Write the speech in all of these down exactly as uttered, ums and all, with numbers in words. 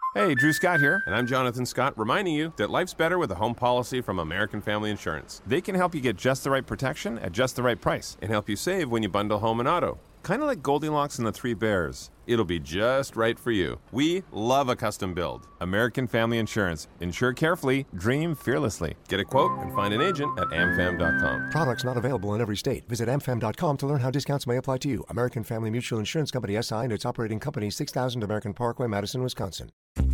Hey, Drew Scott here, and I'm Jonathan Scott, reminding you that life's better with a home policy from American Family Insurance. They can help you get just the right protection at just the right price and help you save when you bundle home and auto. Kind of like Goldilocks and the Three Bears. It'll be just right for you. We love a custom build. American Family Insurance. Insure carefully, dream fearlessly. Get a quote and find an agent at am fam dot com. Products not available in every state. Visit am fam dot com to learn how discounts may apply to you. American Family Mutual Insurance Company, S I and its operating company, six thousand American Parkway, Madison, Wisconsin.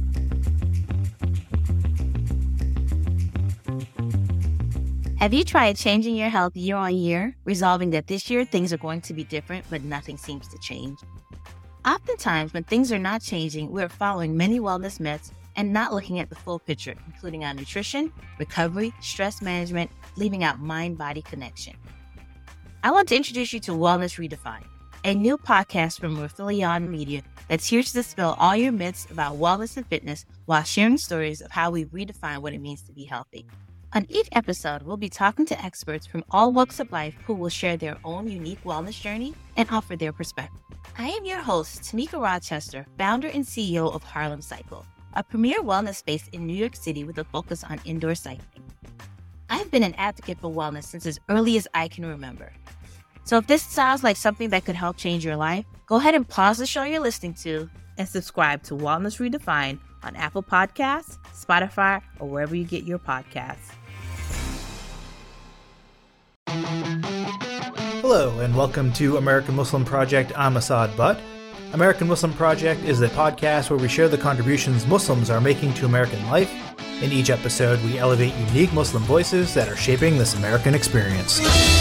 Have you tried changing your health year on year, resolving that this year things are going to be different, but nothing seems to change? Oftentimes, when things are not changing, we're following many wellness myths and not looking at the full picture, including our nutrition, recovery, stress management, leaving out mind-body connection. I want to introduce you to Wellness Redefined, a new podcast from Rathilion Media that's here to dispel all your myths about wellness and fitness while sharing stories of how we redefine what it means to be healthy. On each episode, we'll be talking to experts from all walks of life who will share their own unique wellness journey and offer their perspective. I am your host, Tamika Rochester, founder and C E O of Harlem Cycle, a premier wellness space in New York City with a focus on indoor cycling. I've been an advocate for wellness since as early as I can remember. So if this sounds like something that could help change your life, go ahead and pause the show you're listening to and subscribe to Wellness Redefined on Apple Podcasts, Spotify, or wherever you get your podcasts. Hello, and welcome to American Muslim Project. I'm Asad Butt. American Muslim Project is a podcast where we share the contributions Muslims are making to American life. In each episode, we elevate unique Muslim voices that are shaping this American experience.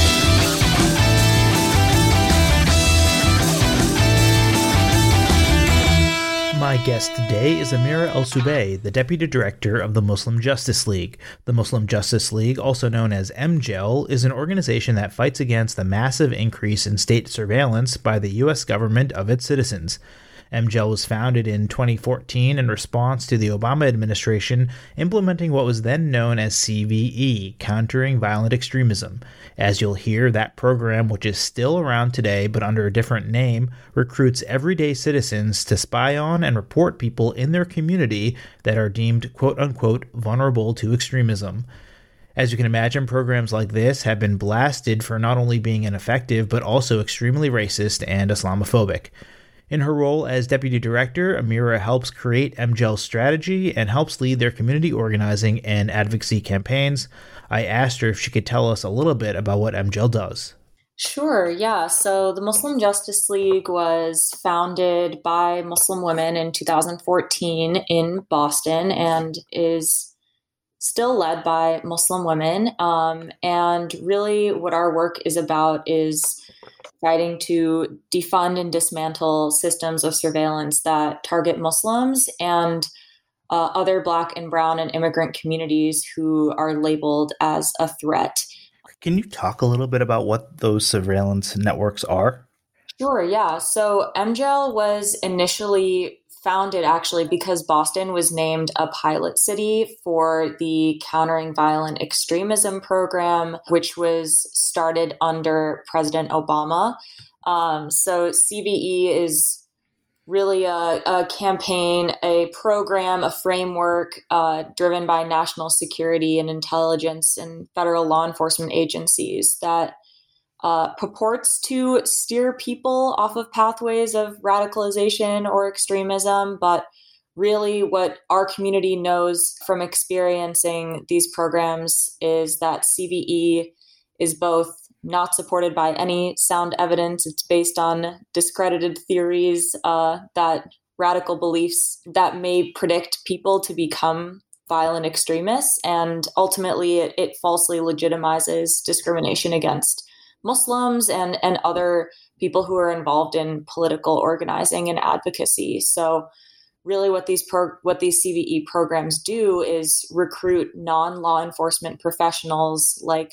My guest today is Amira El-Subeh, the Deputy Director of the Muslim Justice League. The Muslim Justice League, also known as M J E L, is an organization that fights against the massive increase in state surveillance by the U S government of its citizens. M J E L was founded in twenty fourteen in response to the Obama administration implementing what was then known as C V E, Countering Violent Extremism. As you'll hear, that program, which is still around today but under a different name, recruits everyday citizens to spy on and report people in their community that are deemed quote-unquote vulnerable to extremism. As you can imagine, programs like this have been blasted for not only being ineffective but also extremely racist and Islamophobic. In her role as Deputy Director, Amira helps create M J E L's strategy and helps lead their community organizing and advocacy campaigns. I asked her if she could tell us a little bit about what M J E L does. Sure, yeah. So the Muslim Justice League was founded by Muslim women in two thousand fourteen in Boston and is still led by Muslim women. Um, and really what our work is about is fighting to defund and dismantle systems of surveillance that target Muslims and uh, other Black and Brown and immigrant communities who are labeled as a threat. Can you talk a little bit about what those surveillance networks are? Sure, yeah. So M J E L was initially founded actually because Boston was named a pilot city for the Countering Violent Extremism program, which was started under President Obama. Um, so C V E is really a, a campaign, a program, a framework uh, driven by national security and intelligence and federal law enforcement agencies that Uh, purports to steer people off of pathways of radicalization or extremism, but really what our community knows from experiencing these programs is that C V E is both not supported by any sound evidence. It's based on discredited theories uh, that radical beliefs that may predict people to become violent extremists, and ultimately it, it falsely legitimizes discrimination against Muslims and, and other people who are involved in political organizing and advocacy. So really what these pro- what these C V E programs do is recruit non-law enforcement professionals like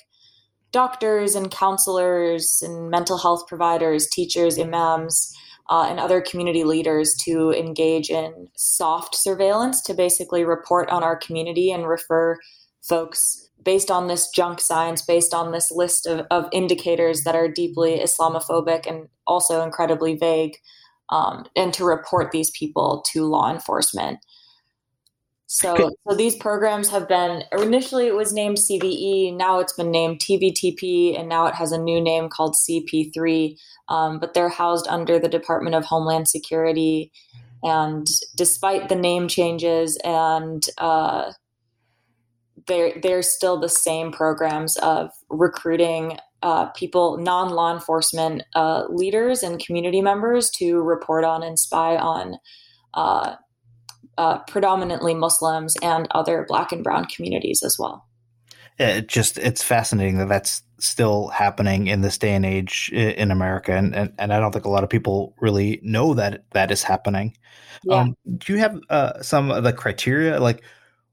doctors and counselors and mental health providers, teachers, imams, uh, and other community leaders to engage in soft surveillance to basically report on our community and refer folks based on this junk science, based on this list of, of indicators that are deeply Islamophobic and also incredibly vague, um, and to report these people to law enforcement. So, so these programs have been, initially it was named C V E, now it's been named T V T P, and now it has a new name called C P three, um, but they're housed under the Department of Homeland Security. And despite the name changes, and uh, they're, they're still the same programs of recruiting uh, people, non-law enforcement uh, leaders and community members to report on and spy on uh Uh, predominantly Muslims and other Black and brown communities as well. It just it's fascinating that that's still happening in this day and age in America, and and, and I don't think a lot of people really know that that is happening. Yeah. Um, do you have uh, some of the criteria? Like,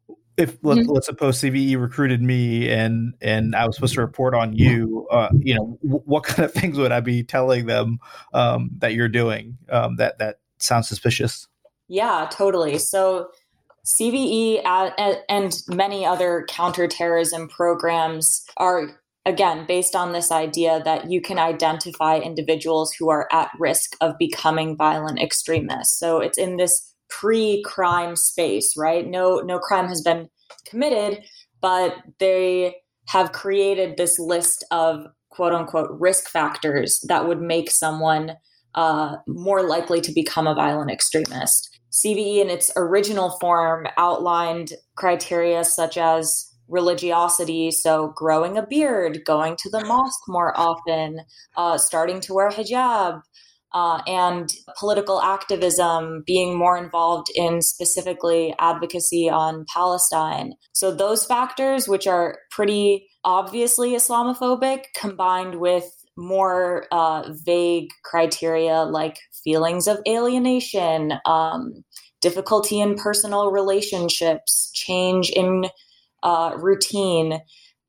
if let's, mm-hmm. let's suppose C V E recruited me and and I was supposed to report on you, uh, you know, w- what kind of things would I be telling them um, that you're doing um, that that sounds suspicious? Yeah, totally. So C V E and many other counterterrorism programs are, again, based on this idea that you can identify individuals who are at risk of becoming violent extremists. So it's in this pre-crime space, right? No, no crime has been committed, but they have created this list of quote unquote risk factors that would make someone uh, more likely to become a violent extremist. C V E in its original form outlined criteria such as religiosity, so growing a beard, going to the mosque more often, uh, starting to wear hijab, uh, and political activism, being more involved in specifically advocacy on Palestine. So those factors, which are pretty obviously Islamophobic, combined with more uh, vague criteria like feelings of alienation, um, difficulty in personal relationships, change in uh, routine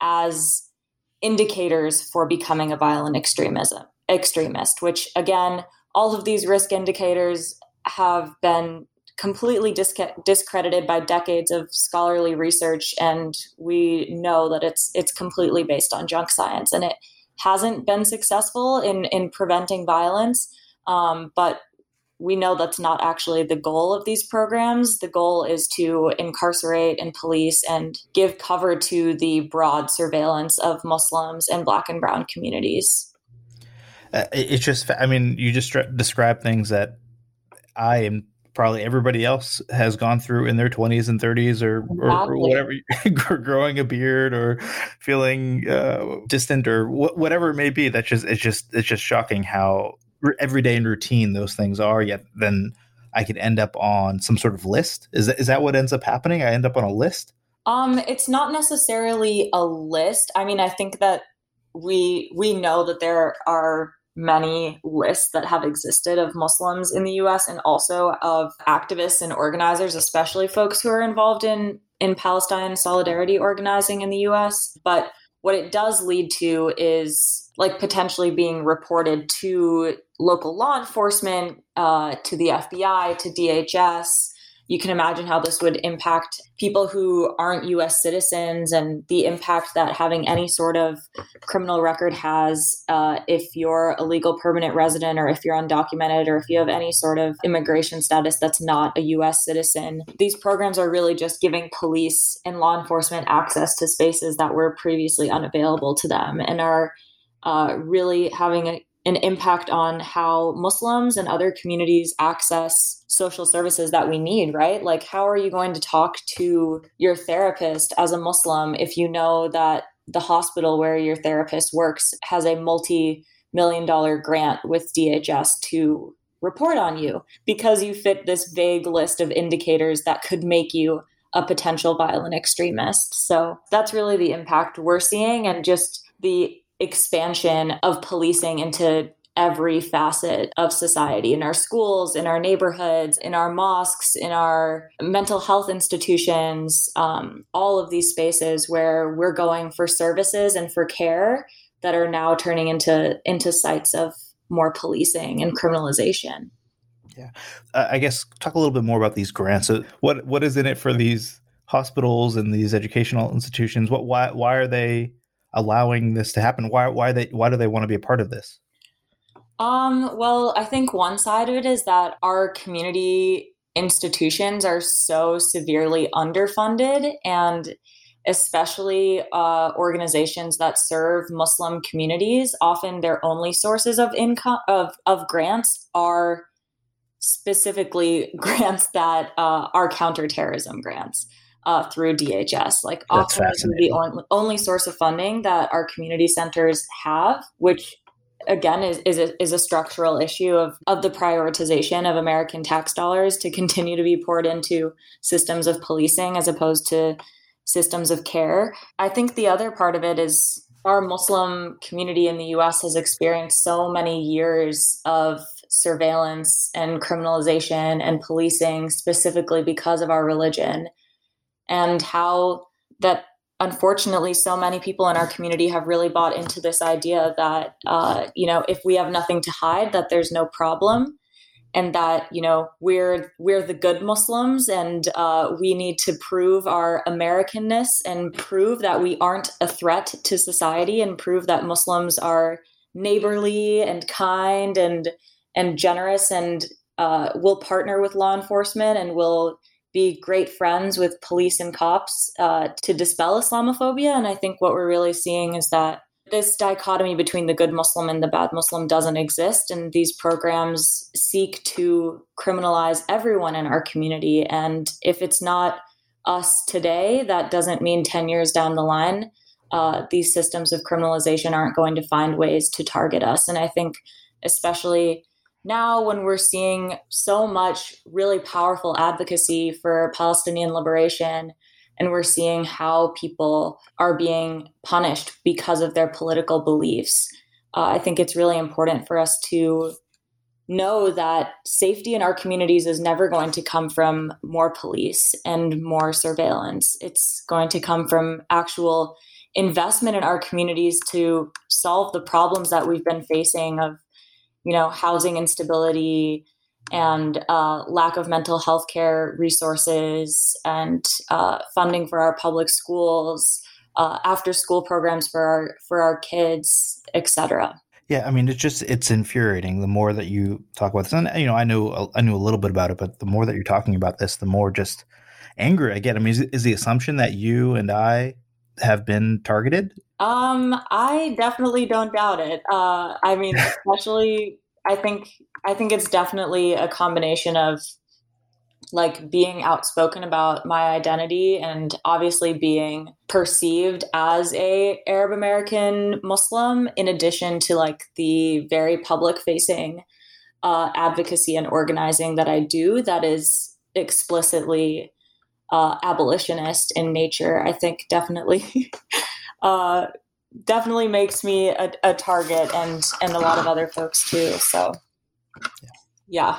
as indicators for becoming a violent extremism, extremist, which again, all of these risk indicators have been completely disc- discredited by decades of scholarly research. And we know that it's it's completely based on junk science, and it hasn't been successful in, in preventing violence. Um, but we know that's not actually the goal of these programs. The goal is to incarcerate and police and give cover to the broad surveillance of Muslims and Black and brown communities. Uh, it's just, I mean, you just described things that I and probably everybody else has gone through in their twenties and thirties or, exactly. or, or whatever, growing a beard or feeling uh, distant or wh- whatever it may be. That's just, it's just, it's just shocking how everyday and routine those things are. Yet then I could end up on some sort of list. Is that, is that what ends up happening? I end up on a list? Um, it's not necessarily a list. I mean, I think that we, we know that there are many lists that have existed of Muslims in the U S and also of activists and organizers, especially folks who are involved in, in Palestine solidarity organizing in the U S. But what it does lead to is like potentially being reported to local law enforcement, uh, to the F B I, to D H S. You can imagine how this would impact people who aren't U S citizens and the impact that having any sort of criminal record has uh, if you're a legal permanent resident or if you're undocumented or if you have any sort of immigration status that's not a U S citizen. These programs are really just giving police and law enforcement access to spaces that were previously unavailable to them and are uh, really having a an impact on how Muslims and other communities access social services that we need, right? Like, how are you going to talk to your therapist as a Muslim if you know that the hospital where your therapist works has a multi-million dollar grant with D H S to report on you because you fit this vague list of indicators that could make you a potential violent extremist? So that's really the impact we're seeing, and just the expansion of policing into every facet of society, in our schools, in our neighborhoods, in our mosques, in our mental health institutions, um, all of these spaces where we're going for services and for care that are now turning into into sites of more policing and criminalization. Yeah. Uh, I guess talk a little bit more about these grants. So what what is in it for these hospitals and these educational institutions? What why why are they allowing this to happen? Why why they why do they want to be a part of this? Um, well, I think one side of it is that our community institutions are so severely underfunded, and especially uh, organizations that serve Muslim communities, often their only sources of income of, of grants are specifically grants that uh, are counterterrorism grants uh, through D H S. Like That's often this is the only, only source of funding that our community centers have, which again is is a, is a structural issue of of the prioritization of American tax dollars to continue to be poured into systems of policing as opposed to systems of care. I think the other part of it is our Muslim community in the U S has experienced so many years of surveillance and criminalization and policing specifically because of our religion, and how that unfortunately so many people in our community have really bought into this idea that, uh, you know, if we have nothing to hide, that there's no problem, and that, you know, we're we're the good Muslims, and uh, we need to prove our Americanness and prove that we aren't a threat to society, and prove that Muslims are neighborly and kind and and generous, and uh, will partner with law enforcement, and will be great friends with police and cops uh, to dispel Islamophobia. And I think what we're really seeing is that this dichotomy between the good Muslim and the bad Muslim doesn't exist. And these programs seek to criminalize everyone in our community. And if it's not us today, that doesn't mean ten years down the line, uh, these systems of criminalization aren't going to find ways to target us. And I think especially now, when we're seeing so much really powerful advocacy for Palestinian liberation, and we're seeing how people are being punished because of their political beliefs, uh, I think it's really important for us to know that safety in our communities is never going to come from more police and more surveillance. It's going to come from actual investment in our communities to solve the problems that we've been facing of, you know, housing instability and uh, lack of mental health care resources, and uh, funding for our public schools, uh, after school programs for our for our kids, et cetera. Yeah, I mean, it's just it's infuriating. The more that you talk about this, and you know, I knew I knew a little bit about it, but the more that you're talking about this, the more just angry I get. I mean, is, is the assumption that you and I have been targeted? Um, I definitely don't doubt it. Uh, I mean, especially, I think, I think it's definitely a combination of like being outspoken about my identity and obviously being perceived as a Arab American Muslim, in addition to like the very public facing uh, advocacy and organizing that I do that is explicitly uh, abolitionist in nature. I think definitely uh, definitely makes me a, a target, and and a lot of other folks too. So yeah.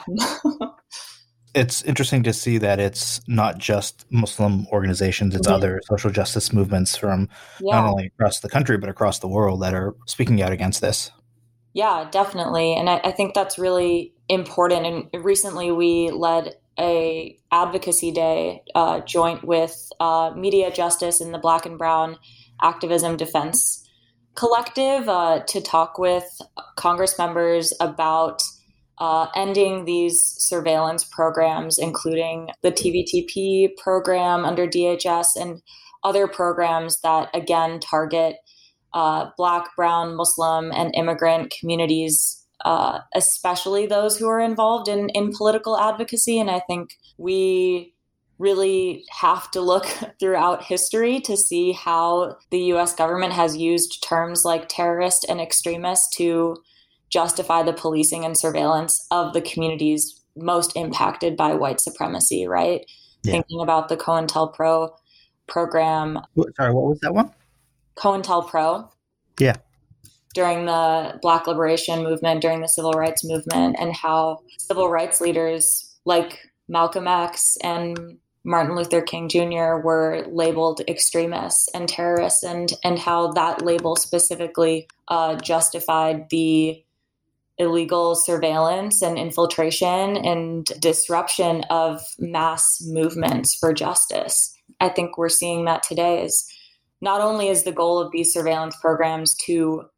It's interesting to see that it's not just Muslim organizations, it's mm-hmm. other social justice movements from yeah. not only across the country, but across the world that are speaking out against this. Yeah, definitely. And I, I think that's really important. And recently we led a advocacy day uh, joint with uh, Media Justice and the Black and Brown Activism Defense Collective uh, to talk with Congress members about Uh, ending these surveillance programs, including the T V T P program under D H S and other programs that, again, target uh, Black, Brown, Muslim, and immigrant communities, uh, especially those who are involved in, in political advocacy. And I think we really have to look throughout history to see how the U S government has used terms like terrorist and extremist to justify the policing and surveillance of the communities most impacted by white supremacy, right? Yeah. Thinking about the COINTELPRO program. Sorry, what was that one? COINTELPRO. Yeah. During the Black liberation movement, during the civil rights movement, and how civil rights leaders like Malcolm X and Martin Luther King Junior were labeled extremists and terrorists, and, and how that label specifically uh, justified the illegal surveillance and infiltration and disruption of mass movements for justice. I think we're seeing that today is not only is the goal of these surveillance programs to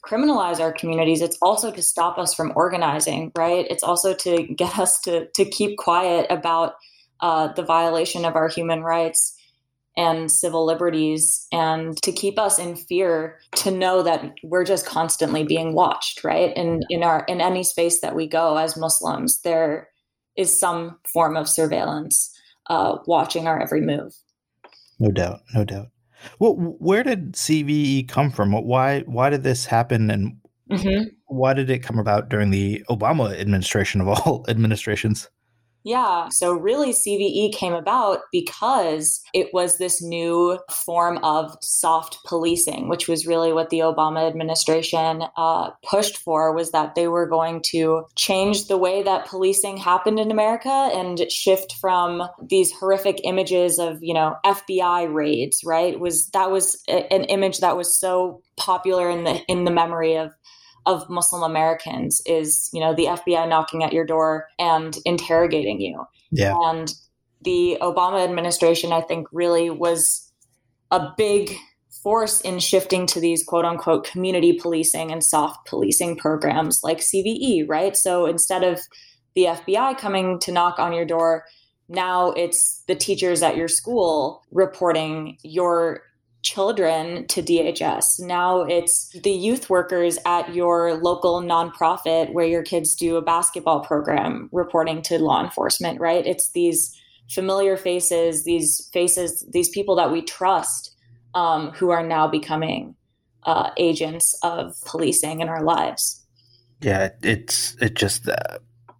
criminalize our communities, it's also to stop us from organizing, right? It's also to get us to to keep quiet about uh, the violation of our human rights and civil liberties, and to keep us in fear, to know that we're just constantly being watched, right? And in our in any space that we go as Muslims, there is some form of surveillance uh, watching our every move. No doubt, no doubt. Well, where did C V E come from? Why why did this happen, and mm-hmm. why did it come about during the Obama administration of all administrations? Yeah. So really C V E came about because it was this new form of soft policing, which was really what the Obama administration uh, pushed for, was that they were going to change the way that policing happened in America and shift from these horrific images of, you know, F B I raids, right? Was that was a, an image that was so popular in the in the memory of of Muslim Americans, is, you know, the F B I knocking at your door and interrogating you. Yeah. And the Obama administration, I think, really was a big force in shifting to these quote unquote community policing and soft policing programs like C V E, right? So instead of the F B I coming to knock on your door, now it's the teachers at your school reporting your children to D H S. Now it's the youth workers at your local nonprofit where your kids do a basketball program reporting to law enforcement, right? It's these familiar faces, these faces, these people that we trust, um, who are now becoming uh, agents of policing in our lives. Yeah, it's it just uh,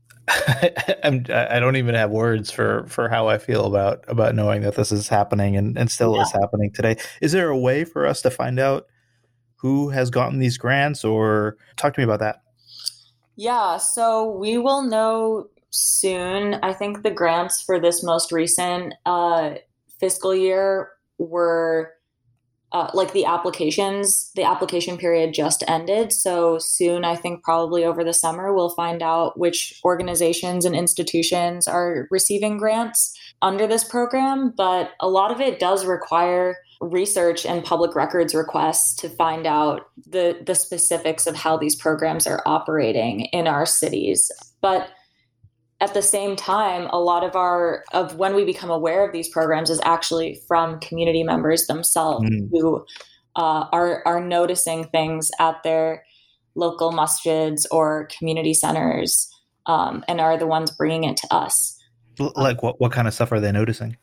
I'm, I don't even have words for, for how I feel about about knowing that this is happening and, and still yeah. is happening today. Is there a way for us to find out who has gotten these grants, or talk to me about that? Yeah, so we will know soon. I think the grants for this most recent uh, fiscal year were Uh, like the applications, the application period just ended. So soon, I think probably over the summer, we'll find out which organizations and institutions are receiving grants under this program. But a lot of it does require research and public records requests to find out the, the specifics of how these programs are operating in our cities. But at the same time, a lot of our of when we become aware of these programs is actually from community members themselves mm. who uh, are are noticing things at their local masjids or community centers, um, and are the ones bringing it to us. Like what? What kind of stuff are they noticing?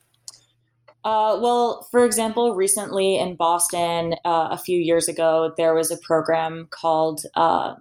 Uh, well, for example, recently in Boston, uh, a few years ago, there was a program called uh,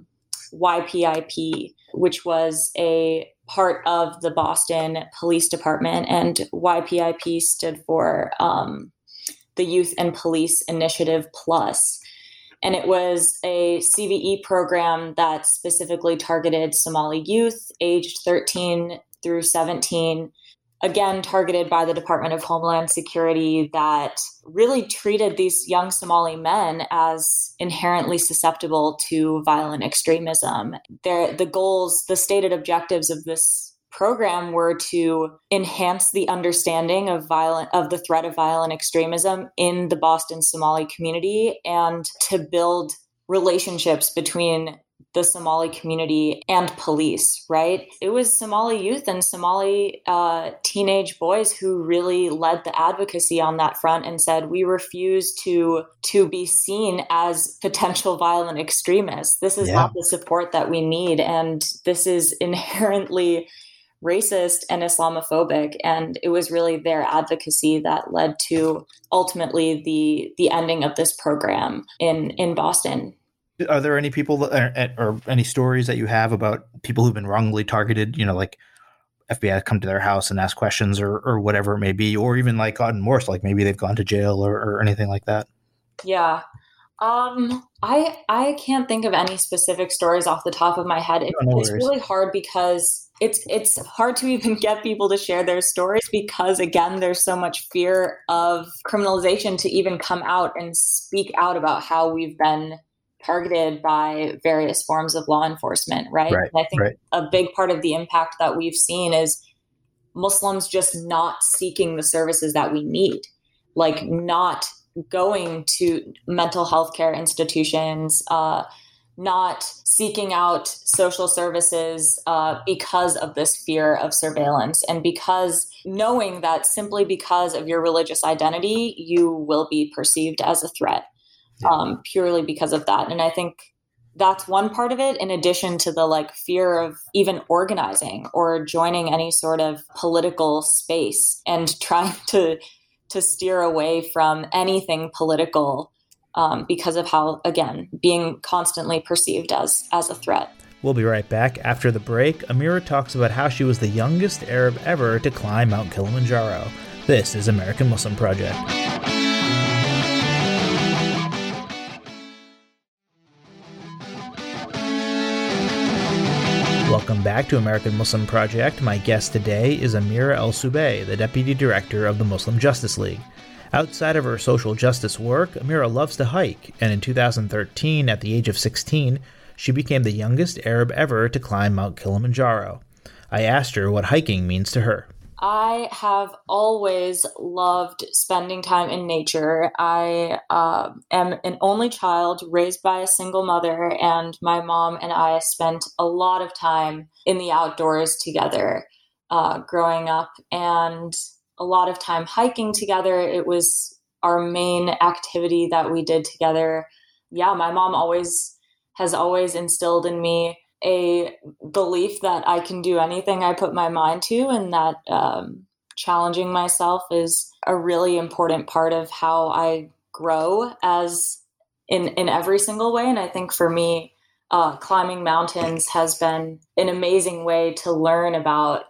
Y P I P, which was a part of the Boston Police Department, and Y P I P stood for um, the Youth and Police Initiative Plus. And it was a C V E program that specifically targeted Somali youth aged thirteen through seventeen, again, targeted by the Department of Homeland Security, that really treated these young Somali men as inherently susceptible to violent extremism. Their, the goals, the stated objectives of this program were to enhance the understanding of violent, of the threat of violent extremism in the Boston Somali community, and to build relationships between the Somali community and police, right? It was Somali youth and Somali uh, teenage boys who really led the advocacy on that front and said, we refuse to, to be seen as potential violent extremists. This is yeah. not the support that we need. And this is inherently racist and Islamophobic. And it was really their advocacy that led to ultimately the, the ending of this program in, in Boston. Are there any people that, or, or any stories that you have about people who've been wrongly targeted, you know, like F B I come to their house and ask questions, or, or whatever it may be, or even like gotten worse, like maybe they've gone to jail or, or anything like that? Yeah. Um, I, I can't think of any specific stories off the top of my head. It, no, no it's really hard because it's, it's hard to even get people to share their stories because, again, there's so much fear of criminalization to even come out and speak out about how we've been targeted by various forms of law enforcement, right? right and I think right. a big part of the impact that we've seen is Muslims just not seeking the services that we need, like not going to mental health care institutions, uh, not seeking out social services uh, because of this fear of surveillance, and because knowing that simply because of your religious identity, you will be perceived as a threat, yeah. um, purely because of that. And I think that's one part of it, in addition to the like fear of even organizing or joining any sort of political space and trying to to steer away from anything political um, because of how, again, being constantly perceived as as a threat. We'll be right back. After the break, Amira talks about how she was the youngest Arab ever to climb Mount Kilimanjaro. This is American Muslim Project. Welcome back to American Muslim Project. My guest today is Amira El-Subeh, the Deputy Director of the Muslim Justice League. Outside of her social justice work, Amira loves to hike, and in two thousand thirteen, at the age of sixteen, she became the youngest Arab ever to climb Mount Kilimanjaro. I asked her what hiking means to her. I have always loved spending time in nature. I uh, am an only child raised by a single mother, and my mom and I spent a lot of time in the outdoors together uh, growing up, and a lot of time hiking together. It was our main activity that we did together. Yeah, my mom always has always instilled in me a belief that I can do anything I put my mind to, and that um, challenging myself is a really important part of how I grow as in, in every single way. And I think for me, uh, climbing mountains has been an amazing way to learn about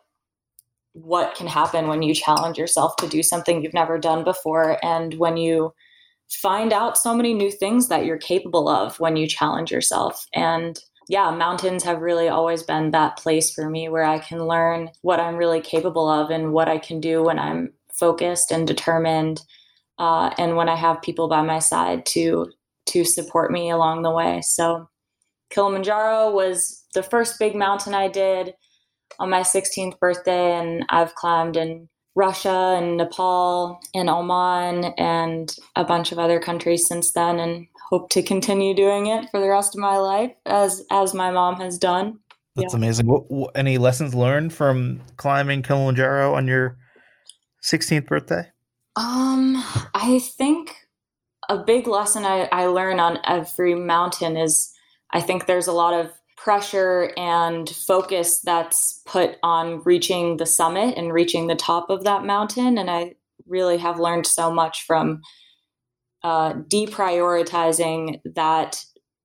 what can happen when you challenge yourself to do something you've never done before, and when you find out so many new things that you're capable of when you challenge yourself. And yeah, mountains have really always been that place for me where I can learn what I'm really capable of and what I can do when I'm focused and determined, uh, and when I have people by my side to to support me along the way. So Kilimanjaro was the first big mountain I did on my sixteenth birthday, and I've climbed in Russia and Nepal and Oman and a bunch of other countries since then, and hope to continue doing it for the rest of my life as as my mom has done. That's yeah. amazing. What, what, any lessons learned from climbing Kilimanjaro on your sixteenth birthday? Um, I think a big lesson I, I learn on every mountain is I think there's a lot of pressure and focus that's put on reaching the summit and reaching the top of that mountain. And I really have learned so much from uh, deprioritizing that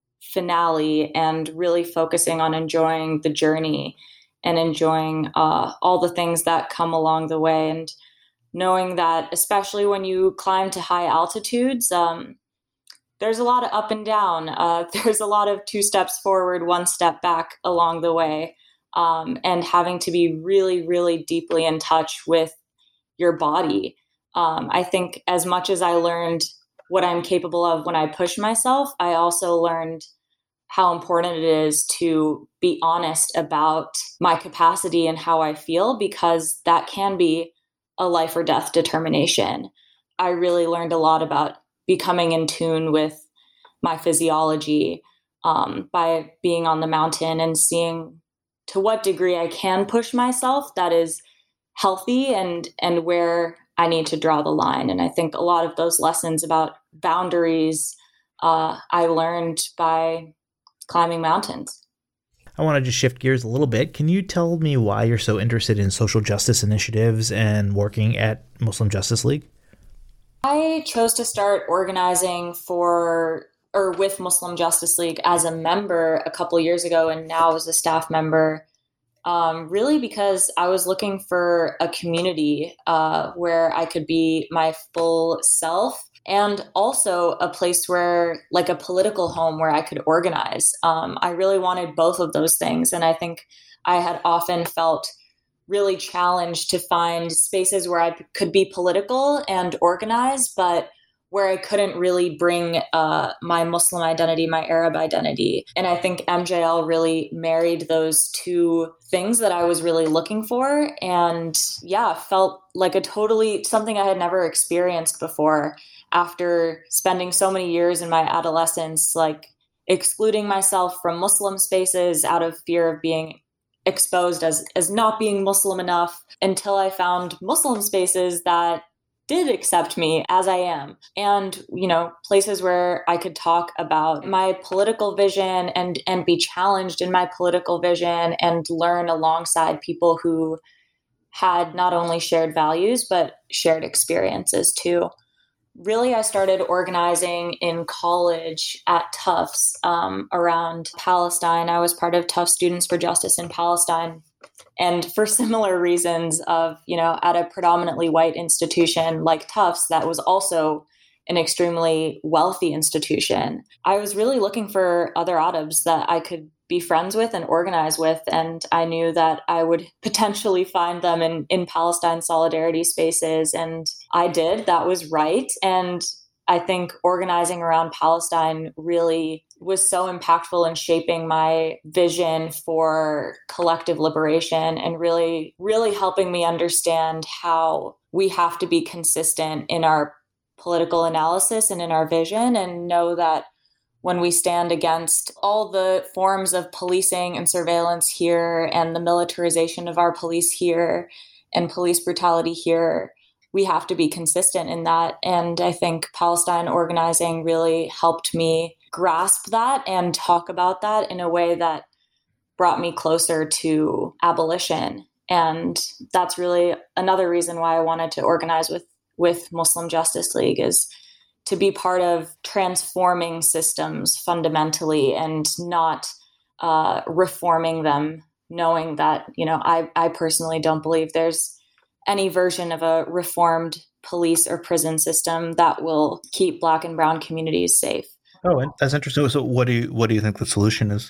finale and really focusing on enjoying the journey and enjoying uh, all the things that come along the way. And knowing that, especially when you climb to high altitudes, um, there's a lot of up and down. Uh, there's a lot of two steps forward, one step back along the way. Um, and having to be really, really deeply in touch with your body. Um, I think as much as I learned what I'm capable of when I push myself, I also learned how important it is to be honest about my capacity and how I feel, because that can be a life or death determination. I really learned a lot about becoming in tune with my physiology um, by being on the mountain and seeing to what degree I can push myself that is healthy, and and where I need to draw the line. And I think a lot of those lessons about boundaries uh, I learned by climbing mountains. I want to just shift gears a little bit. Can you tell me why you're so interested in social justice initiatives and working at Muslim Justice League? I chose to start organizing for or with Muslim Justice League as a member a couple years ago, and now as a staff member, um, really because I was looking for a community uh, where I could be my full self, and also a place where, like a political home where I could organize. Um, I really wanted both of those things, and I think I had often felt really challenged to find spaces where I could be political and organize, but where I couldn't really bring uh, my Muslim identity, my Arab identity. And I think M J L really married those two things that I was really looking for. And yeah, felt like a totally something I had never experienced before after spending so many years in my adolescence, like excluding myself from Muslim spaces out of fear of being exposed as, as not being Muslim enough, until I found Muslim spaces that did accept me as I am. And, you know, places where I could talk about my political vision and, and be challenged in my political vision and learn alongside people who had not only shared values, but shared experiences too. Really, I started organizing in college at Tufts um, around Palestine. I was part of Tufts Students for Justice in Palestine. And for similar reasons of, you know, at a predominantly white institution like Tufts, that was also an extremely wealthy institution, I was really looking for other Arabs that I could be friends with and organize with. And I knew that I would potentially find them in, in Palestine solidarity spaces. And I did. That was right. And I think organizing around Palestine really was so impactful in shaping my vision for collective liberation and really, really helping me understand how we have to be consistent in our political analysis and in our vision, and know that when we stand against all the forms of policing and surveillance here and the militarization of our police here and police brutality here, we have to be consistent in that. And I think Palestine organizing really helped me grasp that and talk about that in a way that brought me closer to abolition. And that's really another reason why I wanted to organize with, with Muslim Justice League, is to be part of transforming systems fundamentally and not uh, reforming them, knowing that, you know, I, I personally don't believe there's any version of a reformed police or prison system that will keep Black and brown communities safe. Oh, that's interesting. So what do you, what do you think the solution is?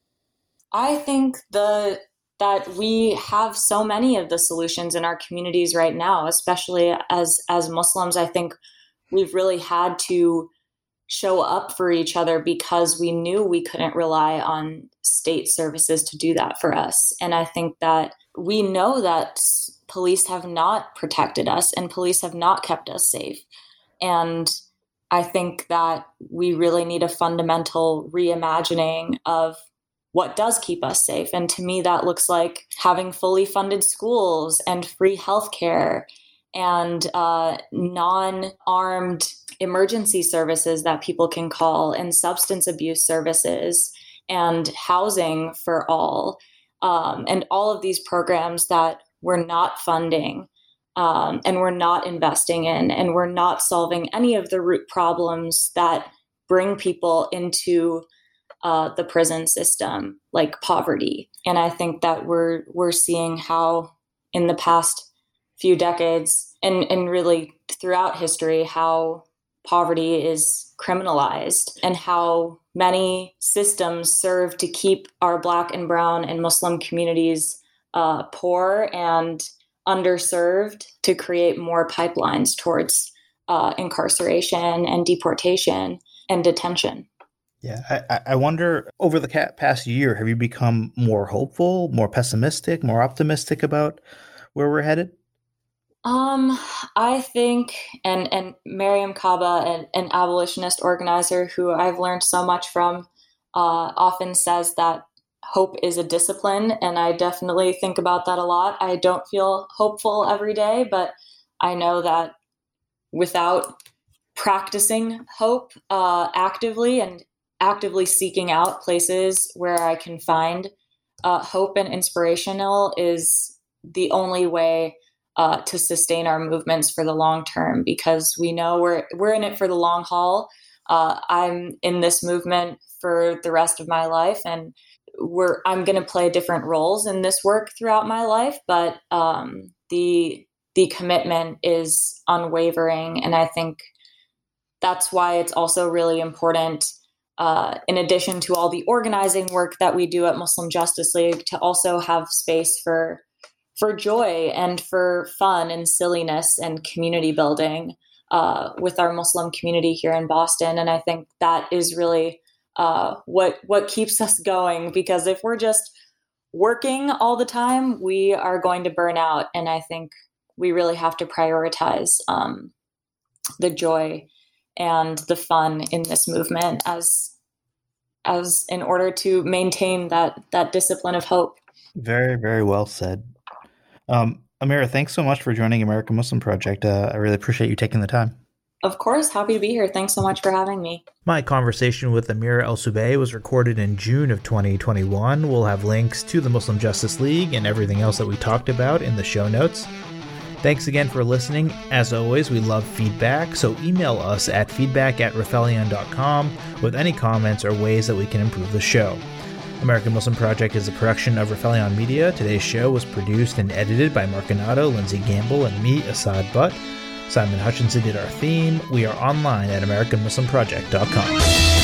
I think the that we have so many of the solutions in our communities right now, especially as as Muslims. I think we've really had to show up for each other because we knew we couldn't rely on state services to do that for us. And I think that we know that police have not protected us and police have not kept us safe. And I think that we really need a fundamental reimagining of what does keep us safe. And to me, that looks like having fully funded schools and free healthcare and uh, non-armed emergency services that people can call, and substance abuse services and housing for all. Um, and all of these programs that we're not funding um, and we're not investing in, and we're not solving any of the root problems that bring people into uh, the prison system, like poverty. And I think that we're we're seeing how in the past few decades and, and really throughout history, how poverty is criminalized and how many systems serve to keep our Black and brown and Muslim communities uh, poor and underserved, to create more pipelines towards uh, incarceration and deportation and detention. Yeah, I, I wonder, over the past year, have you become more hopeful, more pessimistic, more optimistic about where we're headed? Um, I think, and, and Mariam Kaba, an, an abolitionist organizer who I've learned so much from, uh, often says that hope is a discipline. And I definitely think about that a lot. I don't feel hopeful every day, but I know that without practicing hope uh, actively and actively seeking out places where I can find uh, hope and inspirational is the only way Uh, to sustain our movements for the long term, because we know we're we're in it for the long haul. Uh, I'm in this movement for the rest of my life, and we're I'm going to play different roles in this work throughout my life. But um, the the commitment is unwavering, and I think that's why it's also really important, uh, in addition to all the organizing work that we do at Muslim Justice League, to also have space for. for joy and for fun and silliness and community building uh, with our Muslim community here in Boston. And I think that is really uh, what what keeps us going, because if we're just working all the time, we are going to burn out. And I think we really have to prioritize um, the joy and the fun in this movement as as in order to maintain that that discipline of hope. Very, very well said. Um, Amira, thanks so much for joining American Muslim Project. Uh, I really appreciate you taking the time. Of course, happy to be here. Thanks so much for having me. My conversation with Amira El-Subeh was recorded in June of twenty twenty-one. We'll have links to the Muslim Justice League and everything else that we talked about in the show notes. Thanks again for listening. As always, we love feedback, so email us at feedback at rifelion dot com with any comments or ways that we can improve the show. American Muslim Project is a production of Rifelion Media. Today's show was produced and edited by Mark Donato, Lindsay Gamble, and me, Asad Butt. Simon Hutchinson did our theme. We are online at american muslim project dot com.